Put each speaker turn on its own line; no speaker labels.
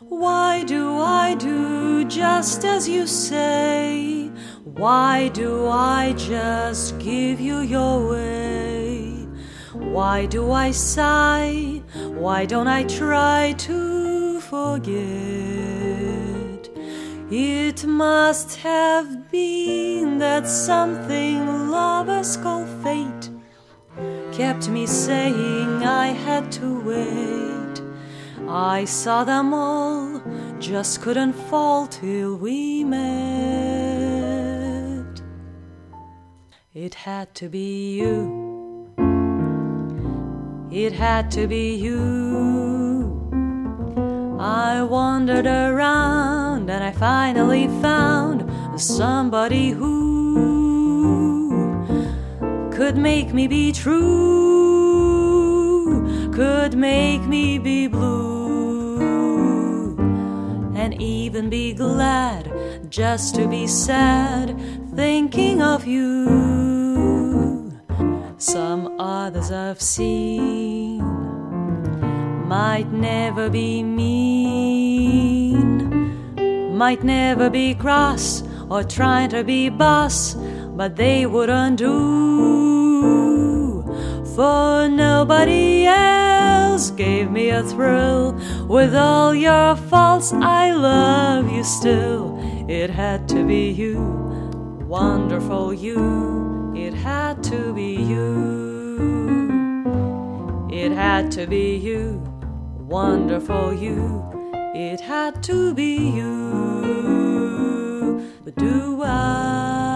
Why do I do just as you say? Why do I just give you your way? Why do I sigh? Why don't I try to forget? It must have been that something lovers call fate kept me saying I had to wait. I saw them all, just couldn't fall till we met. It had to be you. It had to be you. I wandered around and I finally found somebody who could make me be true, could make me be blue, and even be glad just to be sad thinking of you. Some others I've seen might never be mean, might never be cross or trying to be boss, but they wouldn't do. For nobody else gave me a thrill. With all your faults, I love you still. It had to be you, wonderful you. It had to be you. It had to be you, wonderful you. It had to be you. But do I